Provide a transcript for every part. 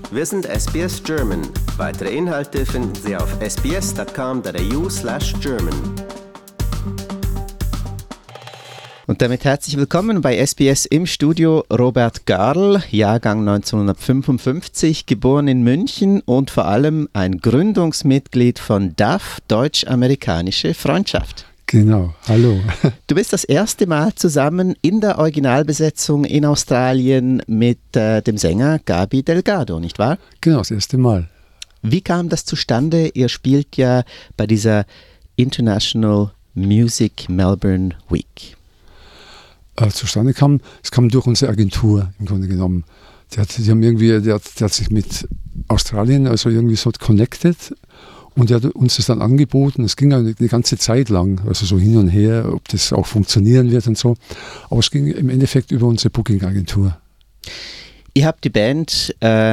Wir sind SBS German. Weitere Inhalte finden Sie auf sbs.com.au/German. Und damit herzlich willkommen bei SBS im Studio Robert Garl, Jahrgang 1955, geboren in München und vor allem ein Gründungsmitglied von DAF, Deutsch-Amerikanische Freundschaft. Genau, hallo. Du bist das erste Mal zusammen in der Originalbesetzung in Australien mit dem Sänger Gaby Delgado, nicht wahr? Genau, das erste Mal. Wie kam das zustande? Ihr spielt ja bei dieser International Music Melbourne Week. Zustande kam, es kam durch unsere Agentur im Grunde genommen. Der hat sich mit Australien also irgendwie so connected. Und er hat uns das dann angeboten. Es ging eine ganze Zeit lang, also so hin und her, ob das auch funktionieren wird und so. Aber es ging im Endeffekt über unsere Booking-Agentur. Ihr habt die Band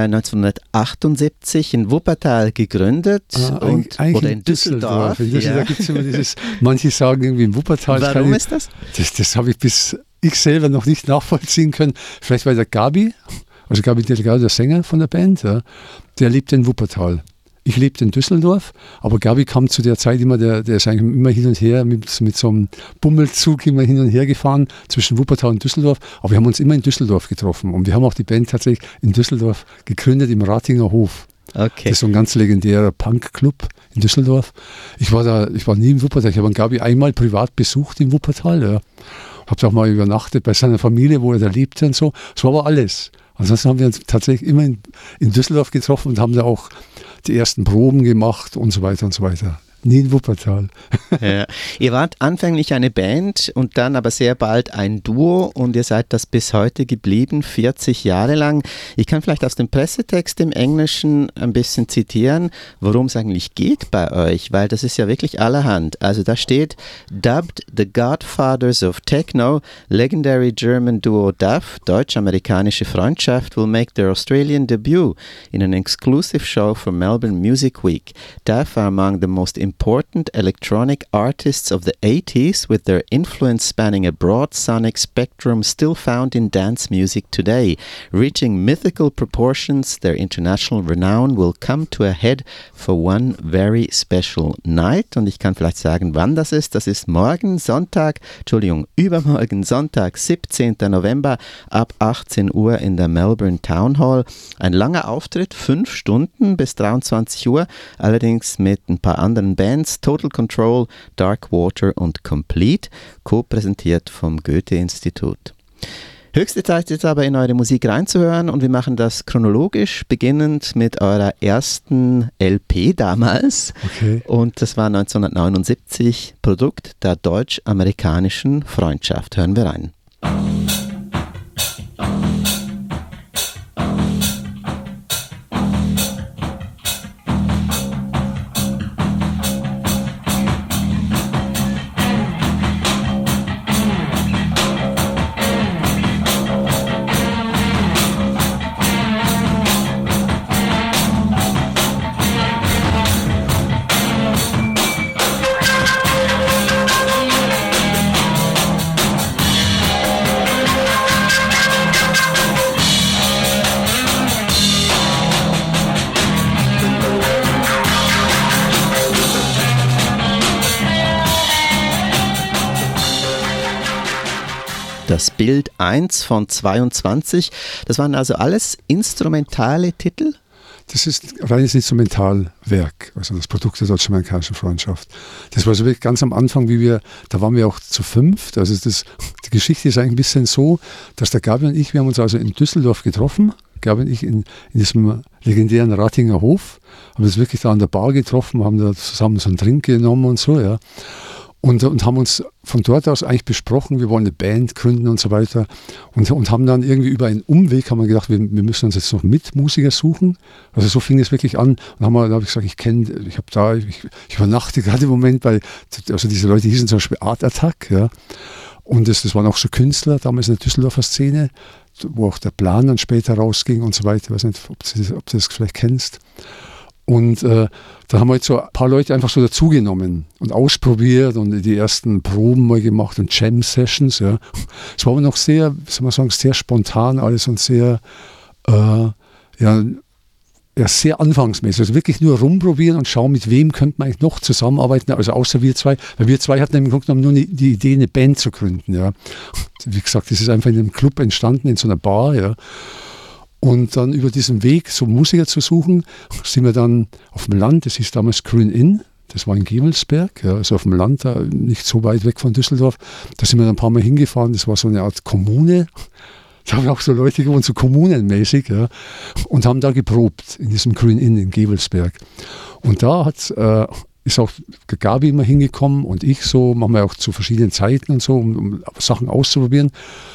1978 in Wuppertal gegründet oder in Düsseldorf. Da gibt es immer dieses, manche sagen irgendwie in Wuppertal. Warum ist das? Das habe ich bis ich selber noch nicht nachvollziehen können. Vielleicht weil der Gaby Delgado, der Sänger von der Band, ja, der lebt in Wuppertal. Ich lebte in Düsseldorf, aber Gaby kam zu der Zeit immer, der ist eigentlich immer hin und her, mit so einem Bummelzug immer hin und her gefahren zwischen Wuppertal und Düsseldorf. Aber wir haben uns immer in Düsseldorf getroffen und wir haben auch die Band tatsächlich in Düsseldorf gegründet, im Ratinger Hof. Okay. Das ist so ein ganz legendärer Punk-Club in Düsseldorf. Ich war nie in Wuppertal, ich habe Gaby einmal privat besucht in Wuppertal. Ja. Habe auch mal übernachtet bei seiner Familie, wo er da lebte und so. Das war aber alles. Ansonsten haben wir uns tatsächlich immer in Düsseldorf getroffen und haben da auch die ersten Proben gemacht und so weiter und so weiter. Nie in Wuppertal. Ja. Ihr wart anfänglich eine Band und dann aber sehr bald ein Duo und ihr seid das bis heute geblieben, 40 Jahre lang. Ich kann vielleicht aus dem Pressetext im Englischen ein bisschen zitieren, worum es eigentlich geht bei euch, weil das ist ja wirklich allerhand. Also da steht, dubbed the Godfathers of Techno, legendary German duo DAF, Deutsch-Amerikanische Freundschaft, will make their Australian debut in an exclusive show for Melbourne Music Week. DAF are among the most important electronic artists of the 80s, with their influence spanning a broad sonic spectrum still found in dance music today. Reaching mythical proportions, their international renown will come to a head for one very special night. Und ich kann vielleicht sagen, wann das ist. Das ist übermorgen Sonntag, 17. November ab 18 Uhr in der Melbourne Town Hall. Ein langer Auftritt, 5 Stunden bis 23 Uhr, allerdings mit ein paar anderen Bands, Total Control, Dark Water und Complete, co-präsentiert vom Goethe-Institut. Höchste Zeit jetzt aber in eure Musik reinzuhören und wir machen das chronologisch, beginnend mit eurer ersten LP damals. Okay. Und das war 1979, Produkt der Deutsch-Amerikanischen Freundschaft. Hören wir rein. Das Bild 1 von 22, das waren also alles instrumentale Titel? Das ist reines Instrumentalwerk, also das Produkt der Deutsch-Amerikanischen Freundschaft. Das war so wirklich ganz am Anfang, da waren wir auch zu 5. Also die Geschichte ist eigentlich ein bisschen so, dass der Gaby und ich, wir haben uns also in Düsseldorf getroffen, Gaby und ich in diesem legendären Ratinger Hof, haben uns wirklich da an der Bar getroffen, haben da zusammen so einen Drink genommen und so, ja. Und haben uns von dort aus eigentlich besprochen, wir wollen eine Band gründen und so weiter. Und haben dann irgendwie über einen Umweg haben wir gedacht, wir müssen uns jetzt noch Mitmusiker suchen. Also so fing es wirklich an. Und da habe ich gesagt, ich übernachte gerade im Moment also diese Leute hießen zum Beispiel Art Attack, ja. Und das waren auch so Künstler, damals in der Düsseldorfer Szene, wo auch der Plan dann später rausging und so weiter. Ich weiß nicht, ob du das vielleicht kennst. Und da haben wir jetzt so ein paar Leute einfach so dazugenommen und ausprobiert und die ersten Proben mal gemacht und Jam-Sessions. Ja. Es war aber noch sehr, wie soll man sagen, sehr spontan alles und sehr, ja, sehr anfangsmäßig, also wirklich nur rumprobieren und schauen, mit wem könnte man eigentlich noch zusammenarbeiten, also außer wir zwei, weil wir zwei hatten im Grunde genommen nur die Idee, eine Band zu gründen, ja. Wie gesagt, das ist einfach in einem Club entstanden, in so einer Bar, ja. Und dann über diesen Weg, so Musiker zu suchen, sind wir dann auf dem Land, das hieß damals Grün Inn, das war in Gevelsberg, ja, also auf dem Land, da nicht so weit weg von Düsseldorf, da sind wir dann ein paar Mal hingefahren, das war so eine Art Kommune. Da haben auch so Leute gewohnt, so kommunenmäßig, ja, und haben da geprobt in diesem Grün Inn in Gevelsberg. Und da ist auch Gabi immer hingekommen und ich so, machen wir auch zu verschiedenen Zeiten und so, um Sachen auszuprobieren.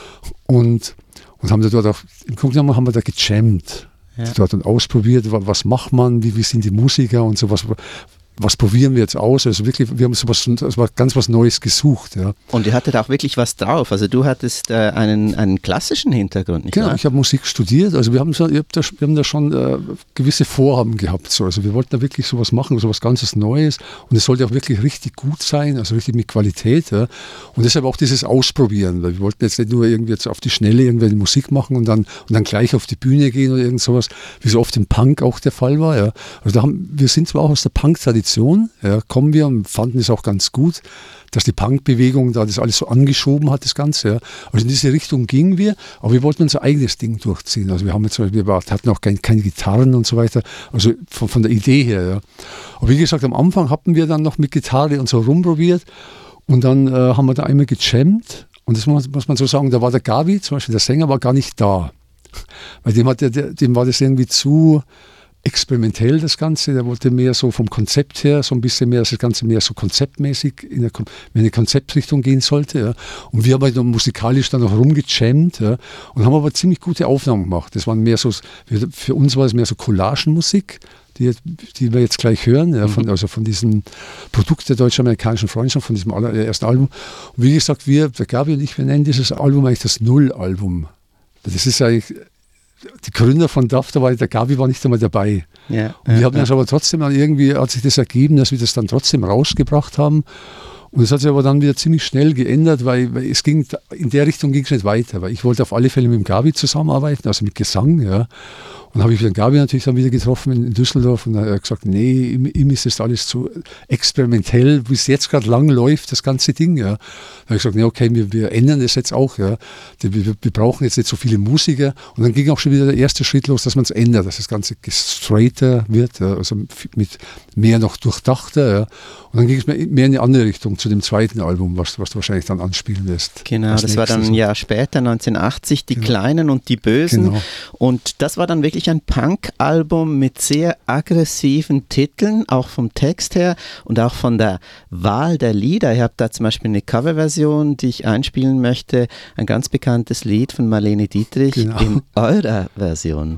Und haben da dort auch, im Grunde genommen haben wir da gejammt, dort und ausprobiert, was macht man, wie sind die Musiker und so, was probieren wir jetzt aus? Also wirklich, wir haben ganz was Neues gesucht. Ja. Und ihr hattet auch wirklich was drauf. Also du hattest einen klassischen Hintergrund, nicht wahr? Genau, ich habe Musik studiert. Also wir haben da schon gewisse Vorhaben gehabt. So. Also wir wollten da wirklich sowas machen, sowas ganzes Neues. Und es sollte auch wirklich richtig gut sein, also richtig mit Qualität. Ja. Und deshalb auch dieses Ausprobieren. Weil wir wollten jetzt nicht nur irgendwie jetzt auf die Schnelle irgendwelche Musik machen und dann gleich auf die Bühne gehen oder irgend sowas, wie so oft im Punk auch der Fall war. Ja. Also wir sind zwar auch aus der Punk-Tradition, kommen wir und fanden es auch ganz gut, dass die Punk-Bewegung da das alles so angeschoben hat, das Ganze. Ja. Also in diese Richtung gingen wir, aber wir wollten unser eigenes Ding durchziehen. Also wir hatten auch keine Gitarren und so weiter, also von der Idee her. Ja. Aber wie gesagt, am Anfang hatten wir dann noch mit Gitarre und so rumprobiert und dann haben wir da einmal gejammt und das muss man so sagen, da war der Gabi, zum Beispiel der Sänger, war gar nicht da. Weil dem war das irgendwie zu experimentell, das Ganze. Der wollte mehr so vom Konzept her, so ein bisschen mehr, dass das Ganze mehr so konzeptmäßig in eine Konzeptrichtung gehen sollte. Ja. Und wir haben halt musikalisch dann noch rumgejammt, ja, und haben aber ziemlich gute Aufnahmen gemacht. Das waren mehr so, für uns war es mehr so Collagenmusik, die wir jetzt gleich hören, ja, von diesem Produkt der deutsch-amerikanischen Freundschaft, von diesem ersten Album. Und wie gesagt, der Gabi und ich, wir nennen dieses Album eigentlich das Null-Album. Das ist eigentlich die Gründer von DAF, der Gabi war nicht einmal dabei. Ja, und wir haben das aber trotzdem dann irgendwie, hat sich das ergeben, dass wir das dann trotzdem rausgebracht haben. Und es hat sich aber dann wieder ziemlich schnell geändert, weil es ging, in der Richtung ging es nicht weiter, weil ich wollte auf alle Fälle mit dem Gabi zusammenarbeiten, also mit Gesang, ja. Und habe ich den Gabi natürlich dann wieder getroffen in Düsseldorf und er hat gesagt, nee, ihm ist das alles zu experimentell, wie es jetzt gerade lang läuft, das ganze Ding, ja. Da habe ich gesagt, nee, okay, wir ändern das jetzt auch, ja. Wir brauchen jetzt nicht so viele Musiker. Und dann ging auch schon wieder der erste Schritt los, dass man es ändert, dass das Ganze straighter wird, ja, also mit mehr noch durchdachter, ja. Und dann ging es mehr in eine andere Richtung zu dem zweiten Album, was du wahrscheinlich dann anspielen wirst. Genau, das war dann ein Jahr später, 1980, Die Kleinen und die Bösen. Genau. Und das war dann wirklich ein Punk-Album mit sehr aggressiven Titeln, auch vom Text her und auch von der Wahl der Lieder. Ihr habt da zum Beispiel eine Coverversion, die ich einspielen möchte, ein ganz bekanntes Lied von Marlene Dietrich in eurer Version.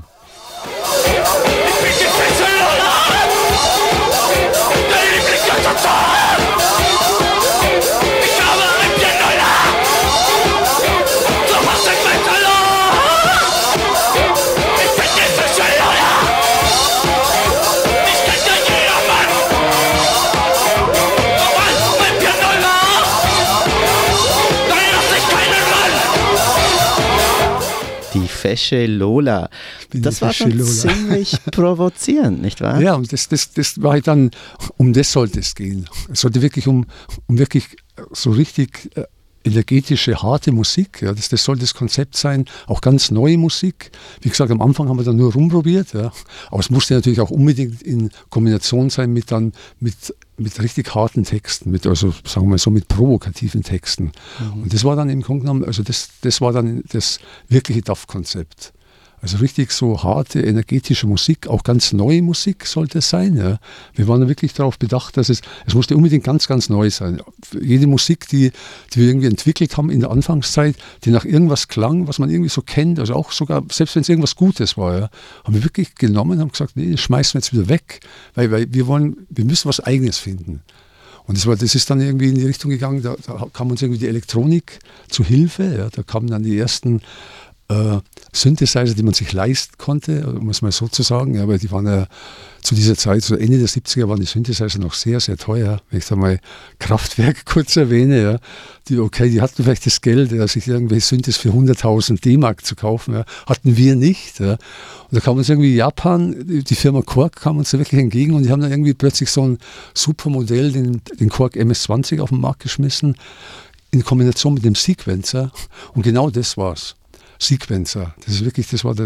Die fesche Lola. Das war schon ziemlich provozierend, nicht wahr? Ja, und das war halt dann, um das sollte es gehen. Es sollte wirklich um wirklich so richtig energetische, harte Musik. Ja, das soll das Konzept sein, auch ganz neue Musik. Wie gesagt, am Anfang haben wir dann nur rumprobiert, ja. Aber es musste natürlich auch unbedingt in Kombination sein mit richtig harten Texten, also sagen wir mal so mit provokativen Texten. Und das war dann im Grunde genommen, also das war dann das wirkliche DAF-Konzept. Also richtig so harte, energetische Musik, auch ganz neue Musik sollte es sein. Ja. Wir waren wirklich darauf bedacht, dass es musste unbedingt ganz, ganz neu sein. Jede Musik, die wir irgendwie entwickelt haben in der Anfangszeit, die nach irgendwas klang, was man irgendwie so kennt, also auch sogar, selbst wenn es irgendwas Gutes war, ja, haben wir wirklich genommen und haben gesagt, nee, das schmeißen wir jetzt wieder weg, weil wir müssen was Eigenes finden. Und das ist dann irgendwie in die Richtung gegangen, da kam uns irgendwie die Elektronik zu Hilfe, ja, da kamen dann die ersten Synthesizer, die man sich leisten konnte, um es mal so zu sagen. Ja, weil die waren ja zu dieser Zeit, so Ende der 70er, waren die Synthesizer noch sehr, sehr teuer. Wenn ich da mal Kraftwerk kurz erwähne, ja, die hatten vielleicht das Geld, sich irgendwelche Synthes für 100.000 D-Mark zu kaufen. Ja, hatten wir nicht. Ja. Und da kam uns irgendwie Japan, die Firma Korg kam uns da wirklich entgegen und die haben dann irgendwie plötzlich so ein super Modell, den Korg MS-20 auf den Markt geschmissen, in Kombination mit dem Sequencer. Und genau das war's. Sequencer. Das war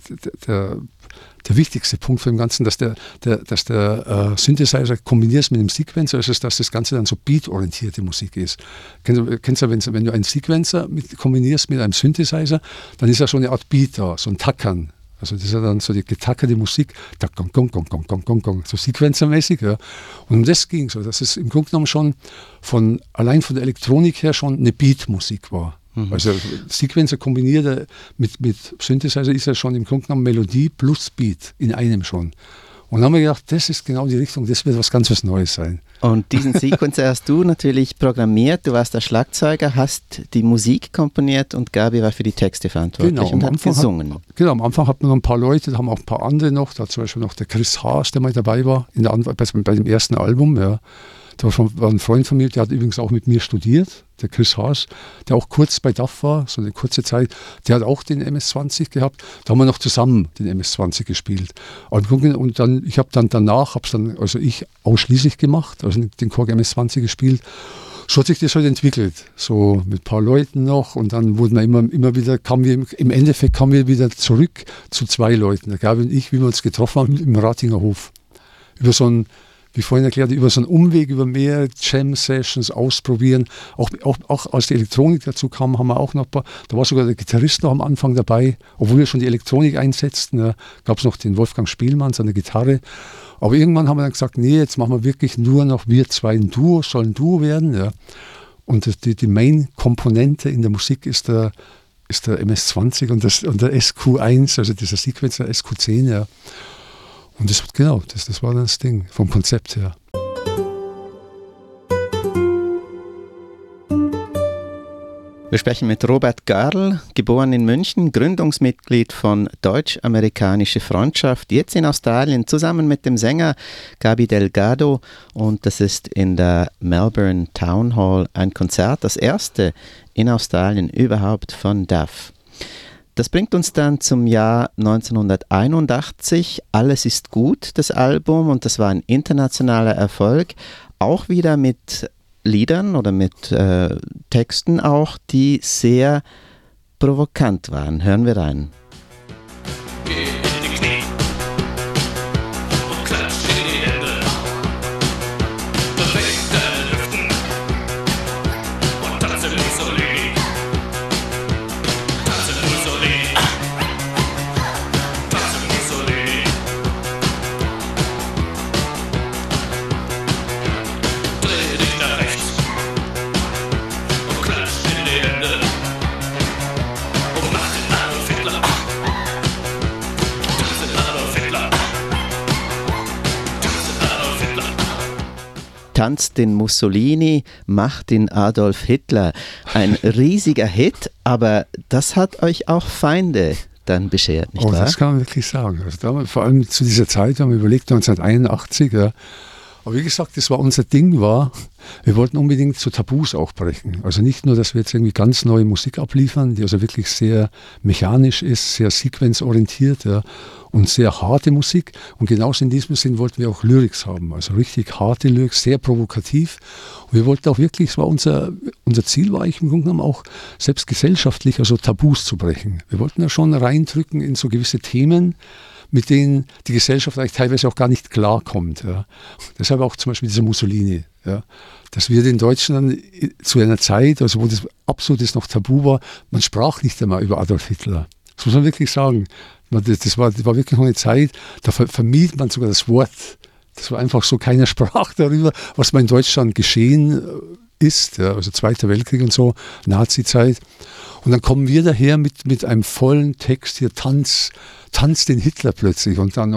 der wichtigste Punkt von dem Ganzen, dass der Synthesizer kombiniert ist mit dem Sequencer, also dass das Ganze dann so beat-orientierte Musik ist. Kennst du, wenn du einen Sequencer kombinierst mit einem Synthesizer, dann ist ja so eine Art Beat da, so ein Tackern. Also das ist ja dann so die getackerte Musik, so sequenzermäßig. Ja. Und um das ging so, dass es im Grunde genommen schon allein von der Elektronik her schon eine Beat-Musik war. Also Sequencer kombiniert mit Synthesizer ist ja schon im Grunde genommen Melodie plus Beat in einem schon. Und dann haben wir gedacht, das ist genau die Richtung, das wird was Neues sein. Und diesen Sequencer hast du natürlich programmiert, du warst der Schlagzeuger, hast die Musik komponiert und Gabi war für die Texte verantwortlich und hat gesungen. Am Anfang hatten wir noch ein paar Leute, da haben auch ein paar andere noch, da zum Beispiel noch der Chris Haas, der mal dabei war bei dem ersten Album, ja. Da war ein Freund von mir, der hat übrigens auch mit mir studiert, der Chris Haas, der auch kurz bei DAF war, so eine kurze Zeit. Der hat auch den MS-20 gehabt. Da haben wir noch zusammen den MS-20 gespielt. Und dann, ich habe dann danach, ich ausschließlich gemacht, also den Korg MS-20 gespielt. So hat sich das halt entwickelt, so mit ein paar Leuten noch. Und dann wurden wir immer wieder, im Endeffekt kamen wir wieder zurück zu 2 Leuten, der Gabi und ich, wie wir uns getroffen haben im Ratinger Hof. Über so ein, wie vorhin erklärt, über so einen Umweg, über mehrere Jam-Sessions ausprobieren. Auch als die Elektronik dazu kam, haben wir auch noch ein paar, da war sogar der Gitarrist noch am Anfang dabei, obwohl wir schon die Elektronik einsetzten, ja, gab es noch den Wolfgang Spielmann, seine Gitarre. Aber irgendwann haben wir dann gesagt, nee, jetzt machen wir wirklich nur noch wir 2 ein Duo, soll ein Duo werden. Ja. Und die Main-Komponente in der Musik ist der MS-20 und der SQ1, also dieser Sequencer SQ10, ja. Und das war dann das Ding, vom Konzept her. Wir sprechen mit Robert Garl, geboren in München, Gründungsmitglied von Deutsch-Amerikanische Freundschaft, jetzt in Australien, zusammen mit dem Sänger Gabi Delgado. Und das ist in der Melbourne Town Hall ein Konzert, das erste in Australien überhaupt von DAF. Das bringt uns dann zum Jahr 1981. Alles ist gut, das Album, und das war ein internationaler Erfolg. Auch wieder mit Liedern oder mit Texten auch, die sehr provokant waren. Hören wir rein. Tanzt den Mussolini, macht den Adolf Hitler. Ein riesiger Hit, aber das hat euch auch Feinde dann beschert, nicht wahr? Das kann man wirklich sagen. Also vor allem zu dieser Zeit haben wir überlegt, 1981, ja. Aber wie gesagt, das war unser Ding, wir wollten unbedingt so Tabus auch brechen. Also nicht nur, dass wir jetzt irgendwie ganz neue Musik abliefern, die also wirklich sehr mechanisch ist, sehr sequenzorientiert, ja, und sehr harte Musik. Und genauso in diesem Sinn wollten wir auch Lyrics haben, also richtig harte Lyrics, sehr provokativ. Und wir wollten auch wirklich, unser Ziel war eigentlich im Grunde genommen auch selbst gesellschaftlich, also Tabus zu brechen. Wir wollten ja schon reindrücken in so gewisse Themen, mit denen die Gesellschaft eigentlich teilweise auch gar nicht klarkommt. Ja. Deshalb auch zum Beispiel dieser Mussolini. Ja. Dass wir den Deutschen dann zu einer Zeit, also wo das absolut noch tabu war, man sprach nicht einmal über Adolf Hitler. Das muss man wirklich sagen. Das war wirklich noch eine Zeit, da vermied man sogar das Wort. Das war einfach so, keiner sprach darüber, was mal in Deutschland geschehen ist. Ja. Also Zweiter Weltkrieg und so, Nazi-Zeit. Und dann kommen wir daher mit einem vollen Text hier, Tanz tanzt den Hitler plötzlich und dann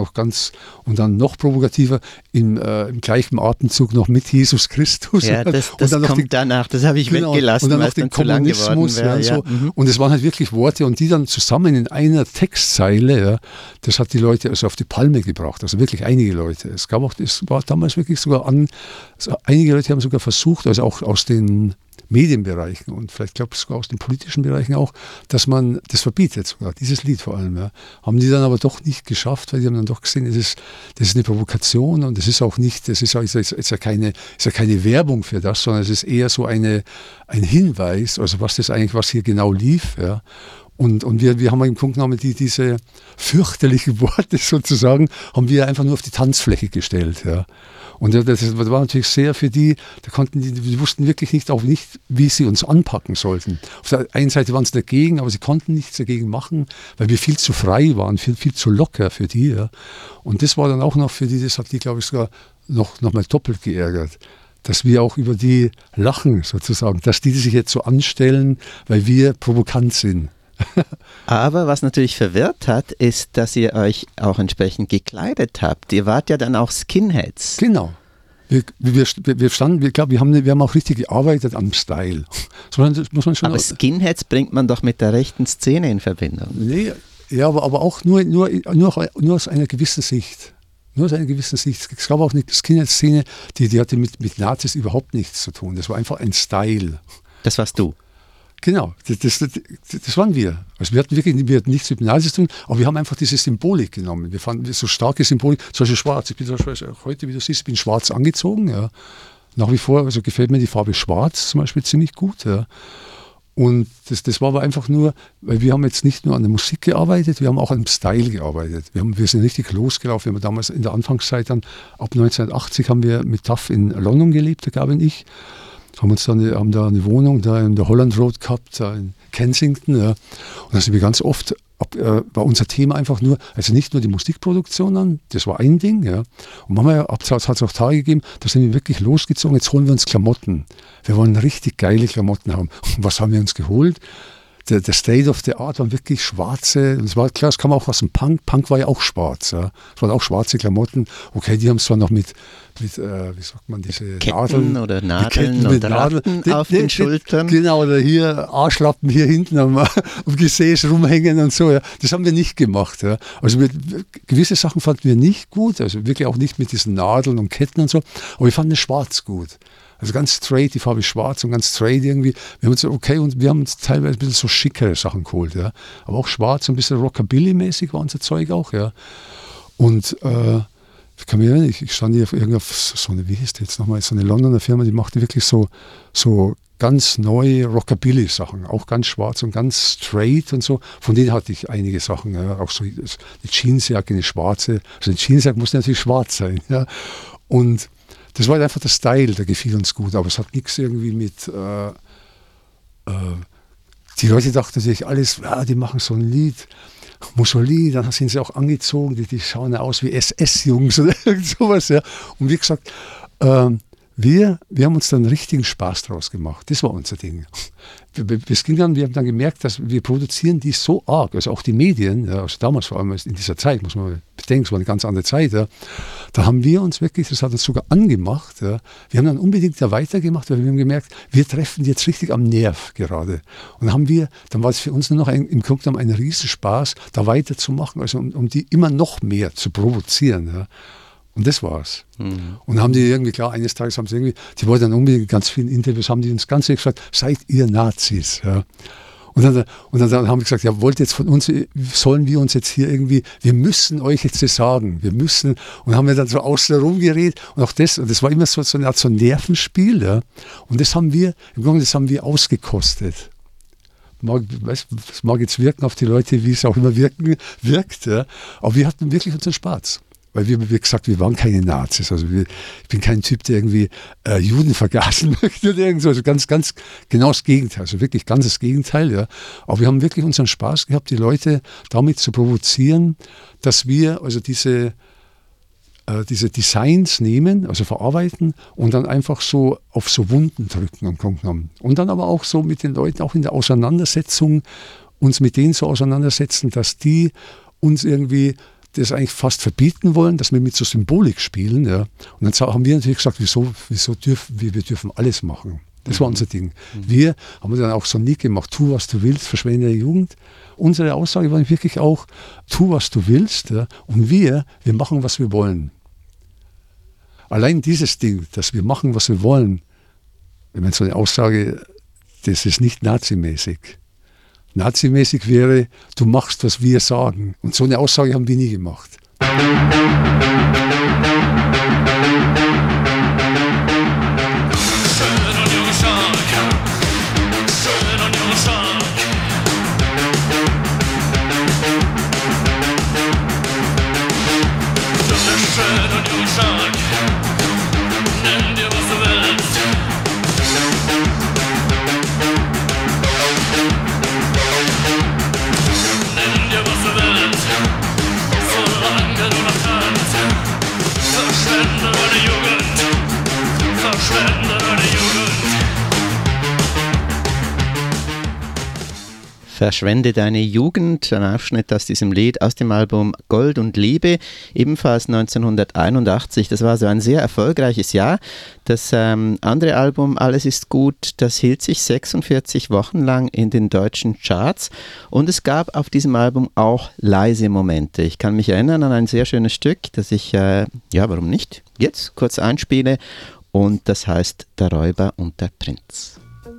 noch provokativer im gleichen Atemzug noch mit Jesus Christus. Ja, das kommt danach, das habe ich weggelassen, und dann weil noch es dann den zu lang geworden Kommunismus wäre. und so. Ja. Und es waren halt wirklich Worte und die dann zusammen in einer Textzeile, ja, das hat die Leute also auf die Palme gebracht, also wirklich einige Leute. Es war damals wirklich sogar einige Leute haben sogar versucht, also auch aus den Medienbereichen und vielleicht glaube ich sogar aus den politischen Bereichen auch, dass man das verbietet, sogar dieses Lied vor allem. Ja. Haben die dann aber doch nicht geschafft, weil die haben dann doch gesehen, das ist eine Provokation und es ist auch nicht, ist ja keine Werbung für das, sondern es ist eher so ein Hinweis, also was hier genau lief. Ja. Und wir haben im Grunde genommen diese fürchterlichen Worte sozusagen, haben wir einfach nur auf die Tanzfläche gestellt. Ja. Und das war natürlich sehr für die wussten wirklich nicht, wie sie uns anpacken sollten. Auf der einen Seite waren sie dagegen, aber sie konnten nichts dagegen machen, weil wir viel zu frei waren, viel zu locker für die. Ja. Und das war dann auch noch für die, das hat die, glaube ich, sogar noch mal doppelt geärgert, dass wir auch über die lachen sozusagen, dass die sich jetzt so anstellen, weil wir provokant sind. Aber was natürlich verwirrt hat, ist, dass ihr euch auch entsprechend gekleidet habt. Ihr wart ja dann auch Skinheads. Genau. Wir haben auch richtig gearbeitet am Style. Das muss man schon. Aber Skinheads bringt man doch mit der rechten Szene in Verbindung. Nee, ja, aber auch nur aus einer gewissen Sicht. Nur aus einer gewissen Sicht. Es gab auch eine Skinhead-Szene, die hatte mit Nazis überhaupt nichts zu tun. Das war einfach ein Style. Das warst du? Genau, das waren wir. Also wir hatten nichts mit Nazis zu tun, aber wir haben einfach diese Symbolik genommen. Wir fanden so starke Symbolik, zum Beispiel schwarz. Ich bin heute, wie du siehst, bin schwarz angezogen. Ja. Nach wie vor, also gefällt mir die Farbe schwarz zum Beispiel ziemlich gut. Ja. Und das war aber einfach nur, weil wir haben jetzt nicht nur an der Musik gearbeitet, wir haben auch an dem Style gearbeitet. Wir sind richtig losgelaufen. Wir haben damals in der Anfangszeit dann, ab 1980 haben wir mit TAF in London gelebt, der Gabi und ich. Haben da eine Wohnung da in der Holland Road gehabt, da in Kensington. Ja. Und da sind wir ganz oft, war unser Thema einfach nur, also nicht nur die Musikproduktion an, das war ein Ding. Ja. Und manchmal hat es auch Tage gegeben, da sind wir wirklich losgezogen, jetzt holen wir uns Klamotten. Wir wollen richtig geile Klamotten haben. Und was haben wir uns geholt? Der State of the Art waren wirklich schwarze, das war klar, das kam auch aus dem Punk. Punk war ja auch schwarz. Ja. Es waren auch schwarze Klamotten. Okay, die haben es zwar noch mit wie sagt man, diese Ketten Nadeln und Ratten auf den Schultern. Genau, oder hier Arschlappen hier hinten am Gesäß rumhängen und so. Ja. Das haben wir nicht gemacht. Ja. Also gewisse Sachen fanden wir nicht gut, also wirklich auch nicht mit diesen Nadeln und Ketten und so, aber wir fanden es schwarz gut. Also ganz straight, die Farbe schwarz und ganz straight irgendwie. Wir haben uns teilweise ein bisschen so schickere Sachen geholt, ja. Aber auch schwarz, ein bisschen Rockabilly-mäßig war unser Zeug auch, ja. Und ich stand hier auf so eine, wie hieß die jetzt nochmal, so eine Londoner Firma, die machte wirklich so ganz neue Rockabilly-Sachen, auch ganz schwarz und ganz straight und so. Von denen hatte ich einige Sachen, ja. Auch so eine Jeansjacke, eine schwarze. Also eine Jeansjacke muss natürlich schwarz sein, ja. Und das war einfach der Style, der gefiel uns gut, aber es hat nichts irgendwie mit, die Leute dachten natürlich alles, die machen so ein Lied, Mussolini, dann sind sie auch angezogen, die schauen ja aus wie SS-Jungs oder irgend sowas. Ja. Und wie gesagt, wir haben uns dann einen richtigen Spaß draus gemacht. Das war unser Ding. Wir haben dann gemerkt, dass wir produzieren die so arg, also auch die Medien, ja, also damals vor allem in dieser Zeit, muss man bedenken, es war eine ganz andere Zeit, ja, da haben wir uns wirklich, das hat uns sogar angemacht, ja, wir haben dann unbedingt da weitergemacht, weil wir haben gemerkt, wir treffen jetzt richtig am Nerv gerade. Und dann war es für uns nur noch im Grunde genommen ein Riesenspaß, da weiterzumachen, also um die immer noch mehr zu provozieren, ja. Und das war's. Mhm. Und haben die irgendwie, klar, eines Tages haben sie irgendwie, die wollten dann unbedingt ganz vielen Interviews, haben die uns ganz gesagt, seid ihr Nazis? Ja. Und dann haben wir gesagt, ja, sollen wir uns jetzt hier irgendwie, wir müssen euch jetzt das sagen, und haben wir dann so außen herum geredet und auch das war immer so eine Art so ein Nervenspiel, ja. Und das haben wir ausgekostet. Das mag jetzt wirken auf die Leute, wie es auch immer wirkt, ja. Aber wir hatten wirklich unseren Spaß. Weil wie gesagt, wir waren keine Nazis. Also ich bin kein Typ, der irgendwie Juden vergasen möchte oder irgend so. Also ganz, ganz genau das Gegenteil. Also wirklich ganz das Gegenteil. Ja. Aber wir haben wirklich unseren Spaß gehabt, die Leute damit zu provozieren, dass wir also diese Designs nehmen, also verarbeiten und dann einfach so auf so Wunden drücken und kommen. Und dann aber auch so mit den Leuten, auch in der Auseinandersetzung, uns mit denen so auseinandersetzen, dass die uns irgendwie das eigentlich fast verbieten wollen, dass wir mit so Symbolik spielen. Ja. Und dann haben wir natürlich gesagt, wir dürfen alles machen. Das war unser Ding. Wir haben dann auch so ein Lied gemacht, tu, was du willst, verschwende der Jugend. Unsere Aussage war wirklich auch, tu, was du willst, ja, und wir machen, was wir wollen. Allein dieses Ding, dass wir machen, was wir wollen, ich meine, so eine Aussage, das ist nicht nazimäßig. Nazimäßig wäre, du machst, was wir sagen. Und so eine Aussage haben wir nie gemacht. Verschwende deine Jugend, ein Ausschnitt aus diesem Lied aus dem Album Gold und Liebe, ebenfalls 1981. Das war so ein sehr erfolgreiches Jahr. Das andere Album Alles ist gut, das hielt sich 46 Wochen lang in den deutschen Charts und es gab auf diesem Album auch leise Momente. Ich kann mich erinnern an ein sehr schönes Stück, das ich, warum nicht, jetzt kurz einspiele und das heißt Der Räuber und der Prinz.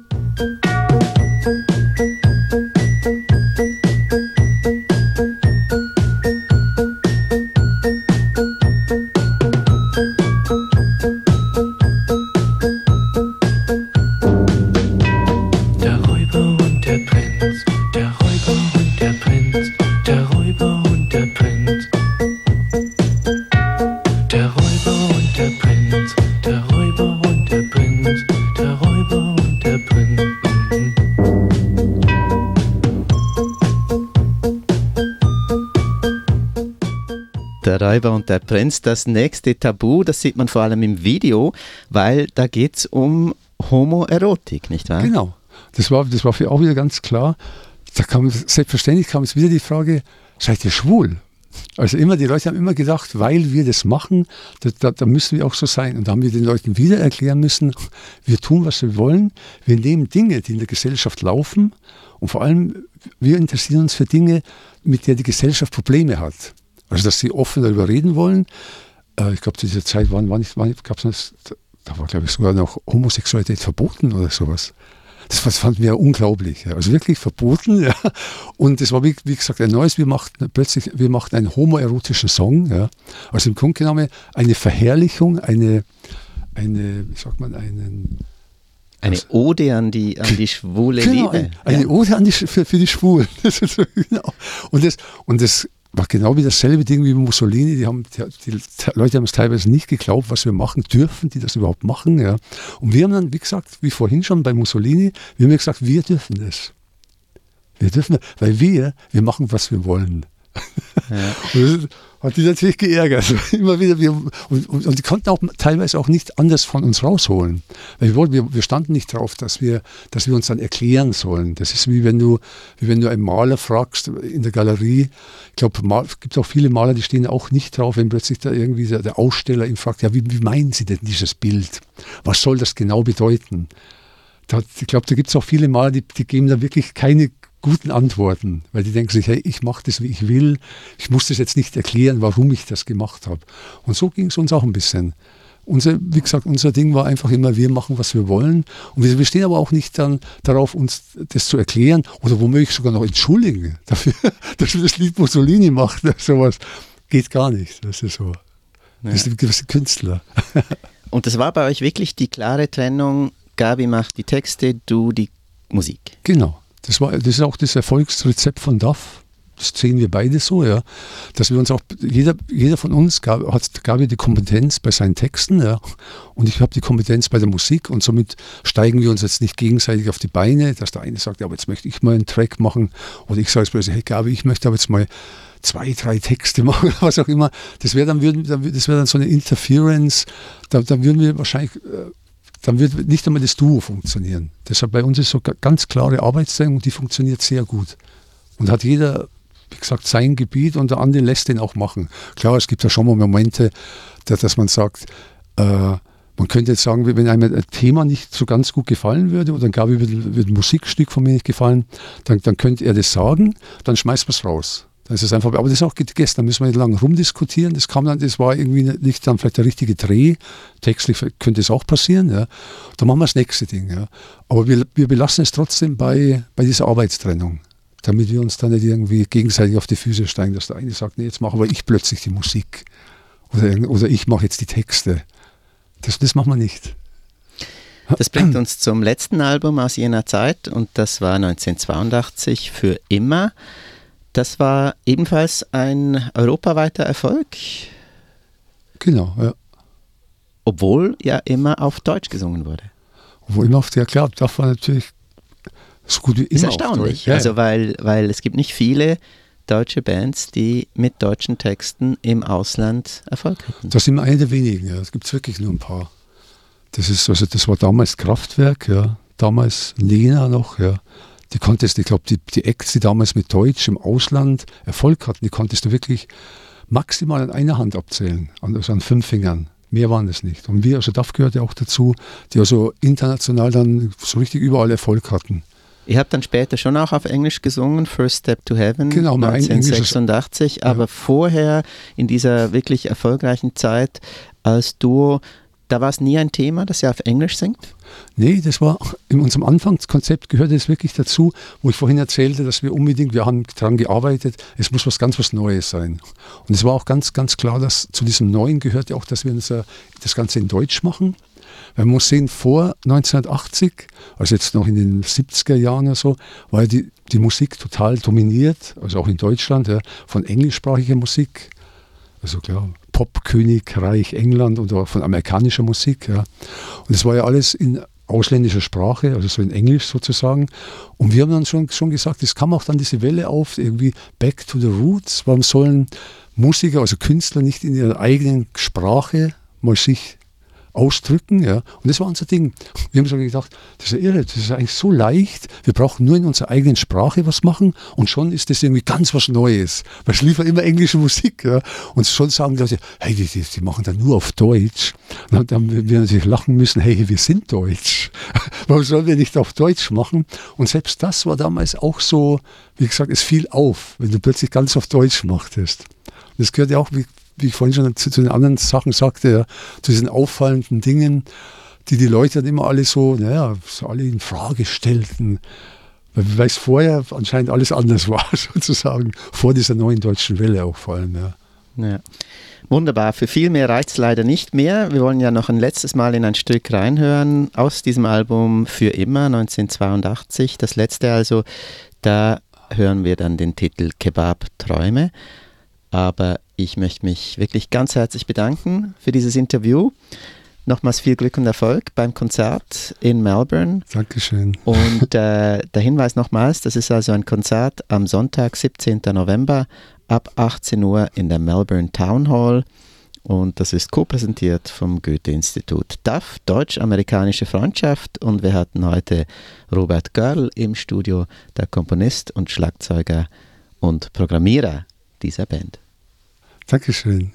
Der Räuber und der Prinz, das nächste Tabu, das sieht man vor allem im Video, weil da geht es um Homoerotik, nicht wahr? Genau, das war für auch wieder ganz klar. Selbstverständlich kam es wieder die Frage, seid ihr schwul? Also die Leute haben immer gedacht, weil wir das machen, da müssen wir auch so sein. Und da haben wir den Leuten wieder erklären müssen, wir tun, was wir wollen, wir nehmen Dinge, die in der Gesellschaft laufen und vor allem, wir interessieren uns für Dinge, mit der die Gesellschaft Probleme hat. Also, dass sie offen darüber reden wollen. Ich glaube, zu dieser Zeit da war, glaube ich, sogar noch Homosexualität verboten oder sowas. Das fanden wir ja unglaublich. Ja. Also wirklich verboten. Ja. Und es war, wie gesagt, ein neues, wir machten einen homoerotischen Song. Ja. Also im Grunde genommen eine Verherrlichung, eine Ode an die schwule genau, Liebe. Eine Ode für die Schwulen. Genau. Und das war genau wie dasselbe Ding wie Mussolini. Die Leute haben es teilweise nicht geglaubt, was wir machen. Dürfen die das überhaupt machen? Ja. Und wir haben dann, wie gesagt, wie vorhin schon bei Mussolini, wir haben gesagt, wir dürfen das. Wir dürfen, weil wir machen, was wir wollen. Ja. Und das hat die natürlich geärgert. Immer wieder. Und die konnten auch teilweise auch nicht anders von uns rausholen. Weil wir standen nicht drauf, dass wir uns dann erklären sollen. Das ist wie wenn du einen Maler fragst in der Galerie. Ich glaube, es gibt auch viele Maler, die stehen auch nicht drauf, wenn plötzlich da irgendwie der Aussteller ihn fragt, ja, wie meinen Sie denn dieses Bild? Was soll das genau bedeuten? Ich glaube, da gibt es auch viele Maler, die geben da wirklich keine guten Antworten, weil die denken sich, hey, ich mache das, wie ich will, ich muss das jetzt nicht erklären, warum ich das gemacht habe. Und so ging es uns auch ein bisschen. Wie gesagt, unser Ding war einfach immer, wir machen, was wir wollen. Und wir stehen aber auch nicht dann darauf, uns das zu erklären oder womöglich sogar noch entschuldigen dafür, dass wir das Lied Mussolini macht. Sowas geht gar nicht. Das ist so. Ja. Das sind gewisse Künstler. Und das war bei euch wirklich die klare Trennung, Gabi macht die Texte, du die Musik. Genau. Das ist auch das Erfolgsrezept von DAF. Das sehen wir beide so, ja. Dass wir uns auch, jeder von uns gab die Kompetenz bei seinen Texten, ja. Und ich habe die Kompetenz bei der Musik und somit steigen wir uns jetzt nicht gegenseitig auf die Beine, dass der eine sagt, ja, aber jetzt möchte ich mal einen Track machen. Oder ich sage jetzt plötzlich, hey Gabi, ich möchte aber jetzt mal 2, 3 Texte machen, was auch immer. Das wäre dann so eine Interference. Da würden wir wahrscheinlich, dann wird nicht einmal das Duo funktionieren. Deshalb bei uns ist so ganz klare Arbeitsteilung und die funktioniert sehr gut. Und hat jeder wie gesagt, sein Gebiet und der andere lässt den auch machen. Klar, es gibt ja schon mal Momente, dass man sagt, man könnte jetzt sagen, wenn einem ein Thema nicht so ganz gut gefallen würde oder gar wird ein Musikstück von mir nicht gefallen, dann könnte er das sagen, dann schmeißt man es raus. Dann ist es einfach, aber das ist auch gegessen, da müssen wir nicht lange rumdiskutieren, das war irgendwie nicht dann vielleicht der richtige Dreh, textlich könnte es auch passieren, ja. Dann machen wir das nächste Ding, ja. Aber wir belassen es trotzdem bei dieser Arbeitstrennung, damit wir uns dann nicht irgendwie gegenseitig auf die Füße steigen, dass der eine sagt, nee, jetzt mache aber ich plötzlich die Musik oder ich mache jetzt die Texte. Das machen wir nicht. Das bringt uns zum letzten Album aus jener Zeit und das war 1982 für immer. Das war ebenfalls ein europaweiter Erfolg. Genau, ja. Obwohl ja immer auf Deutsch gesungen wurde. Obwohl immer klar, das war natürlich so gut wie immer. Ist erstaunlich, ja, also weil es gibt nicht viele deutsche Bands, die mit deutschen Texten im Ausland Erfolg hatten. Das sind eine der wenigen, ja. Es gibt wirklich nur ein paar. Das war damals Kraftwerk, ja. Damals Nena noch, ja. Die konntest, ich glaube, die Acts, die damals mit Deutsch im Ausland Erfolg hatten, die konntest du wirklich maximal an einer Hand abzählen, also an 5 Fingern. Mehr waren es nicht. Und wir, also DAF gehörte auch dazu, die also international dann so richtig überall Erfolg hatten. Ihr habt dann später schon auch auf Englisch gesungen, First Step to Heaven, genau, 1986, aber vorher in dieser wirklich erfolgreichen Zeit als Duo, da war es nie ein Thema, dass ihr auf Englisch singt? Nee, das war in unserem Anfangskonzept gehörte es wirklich dazu, wo ich vorhin erzählte, dass wir haben daran gearbeitet, es muss was Neues sein. Und es war auch ganz, ganz klar, dass zu diesem Neuen gehörte auch, dass wir das Ganze in Deutsch machen. Man muss sehen, vor 1980, also jetzt noch in den 70er Jahren oder so, war ja die Musik total dominiert, also auch in Deutschland, ja, von englischsprachiger Musik. Also klar, Popkönigreich England oder von amerikanischer Musik. Ja. Und es war ja alles in ausländischer Sprache, also so in Englisch sozusagen. Und wir haben dann schon gesagt, es kam auch dann diese Welle auf, irgendwie Back to the Roots. Warum sollen Musiker, also Künstler nicht in ihrer eigenen Sprache mal sich ausdrücken, ja. Und das war unser Ding. Wir haben so gedacht, das ist ja irre, das ist eigentlich so leicht, wir brauchen nur in unserer eigenen Sprache was machen und schon ist das irgendwie ganz was Neues. Weil es liefert immer englische Musik, ja. Und schon sagen die Leute, hey, die machen das nur auf Deutsch. Und dann haben wir natürlich lachen müssen, hey, wir sind Deutsch. Warum sollen wir nicht auf Deutsch machen? Und selbst das war damals auch so, wie gesagt, es fiel auf, wenn du plötzlich ganz auf Deutsch machtest. Das gehört ja auch, wie ich vorhin schon zu den anderen Sachen sagte, ja, zu diesen auffallenden Dingen, die Leute dann immer alle so alle in Frage stellten, weil es vorher anscheinend alles anders war, sozusagen, vor dieser neuen deutschen Welle auch vor allem. Ja. Ja. Wunderbar, für viel mehr reicht es leider nicht mehr. Wir wollen ja noch ein letztes Mal in ein Stück reinhören aus diesem Album Für immer, 1982, das letzte also, da hören wir dann den Titel Kebab Träume. Aber ich möchte mich wirklich ganz herzlich bedanken für dieses Interview. Nochmals viel Glück und Erfolg beim Konzert in Melbourne. Dankeschön. Und der Hinweis nochmals, das ist also ein Konzert am Sonntag, 17. November ab 18 Uhr in der Melbourne Town Hall. Und das ist co-präsentiert vom Goethe-Institut DAF, Deutsch-Amerikanische Freundschaft. Und wir hatten heute Robert Görl im Studio, der Komponist und Schlagzeuger und Programmierer dieser Band. Dankeschön.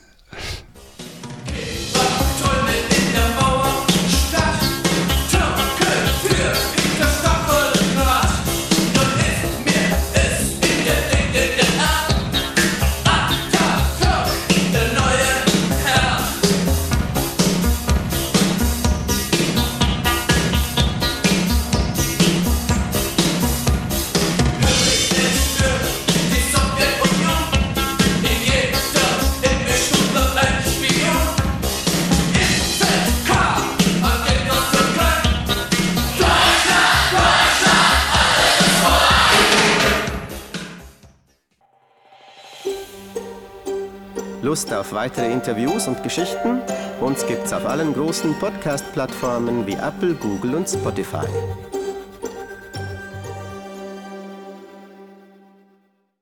Lust auf weitere Interviews und Geschichten? Uns gibt's auf allen großen Podcast-Plattformen wie Apple, Google und Spotify.